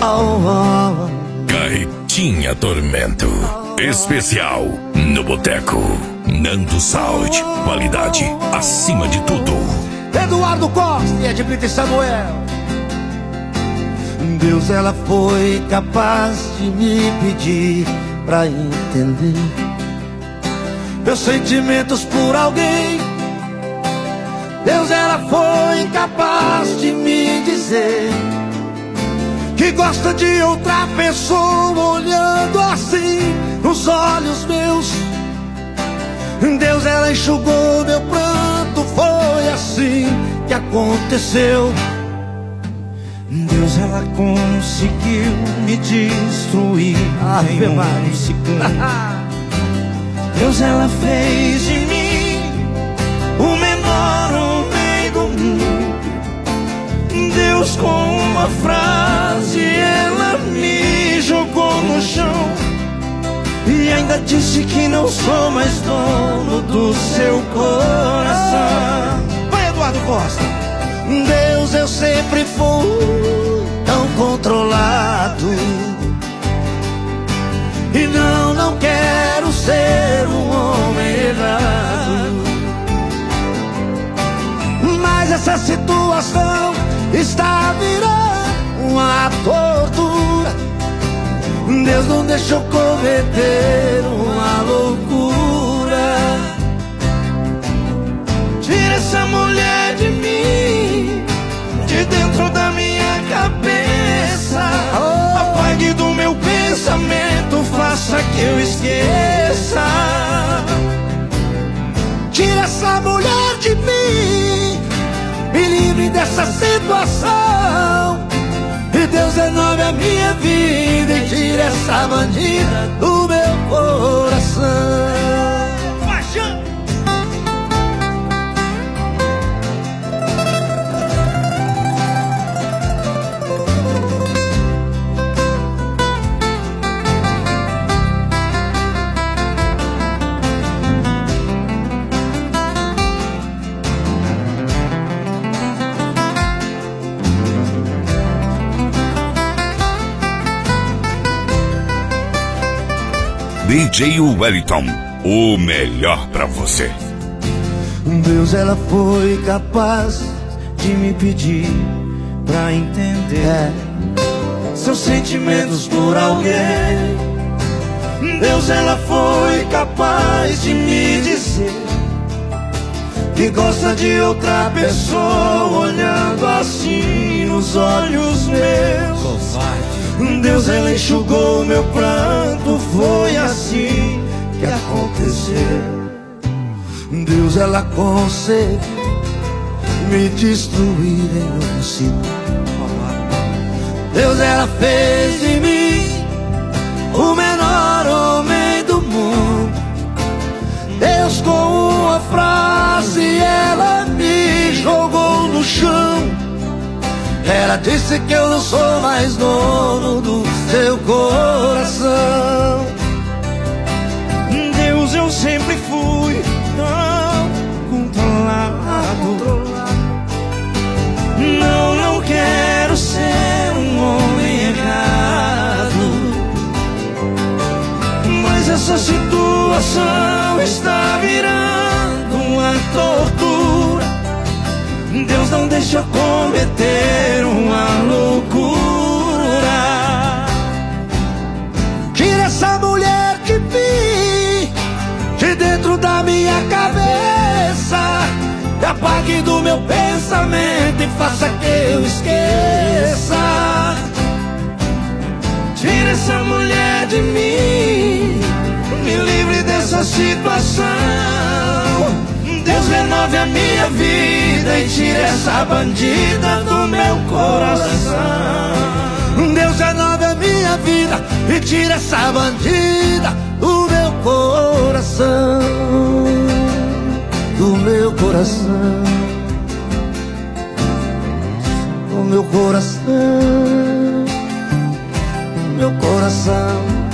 Carretinha Tormento. Especial no Boteco. Nando Sound. Qualidade acima de tudo. Eduardo Costa e Ed Brito e Samuel. Deus, ela foi capaz de me pedir pra entender meus sentimentos por alguém. Deus, ela foi capaz de me dizer que gosta de outra pessoa olhando assim nos olhos meus. Deus, ela enxugou meu pranto, foi assim que aconteceu. Deus, ela conseguiu me destruir em um segundo. Deus, ela fez de mim o menor homem do mundo. Deus, com uma frase, ela me jogou no chão e ainda disse que não sou mais dono do seu coração. Vai, Eduardo Costa. Deus, eu sempre fui tão controlado e não quero ser um homem errado. Mas essa situação está virando uma tortura. Deus, não deixou cometer uma loucura. Tira essa mulher de mim, de dentro da minha cabeça. Apague do meu pensamento, faça que eu esqueça. Tira essa mulher de mim, me livre dessa situação. E Deus, renove a minha vida e tire essa bandida do meu coração. DJ Wellington, o melhor pra você. Deus, ela foi capaz de me pedir pra entender seus sentimentos por alguém. Deus, ela foi capaz de me dizer que gosta de outra pessoa olhando assim nos olhos meus. Deus, ela enxugou meu pranto, foi assim que aconteceu. Deus, ela conseguiu me destruir em um segundo. Deus, ela fez de mim o menor homem do mundo. Deus, com uma frase, ela me jogou no chão. Ela disse que eu não sou mais dono do seu coração. Deus, eu sempre fui tão controlado. Não quero ser um homem errado. Mas essa situação está virando uma tortura. Deus, não deixa eu cometer uma loucura. Tira essa mulher de mim, de dentro da minha cabeça. E apague do meu pensamento e faça que eu esqueça. Tira essa mulher de mim, me livre dessa situação. Deus, renove a minha vida e tire essa bandida do meu coração. Deus, renove a minha vida e tire essa bandida do meu coração. Do meu coração. Do meu coração. Do meu coração.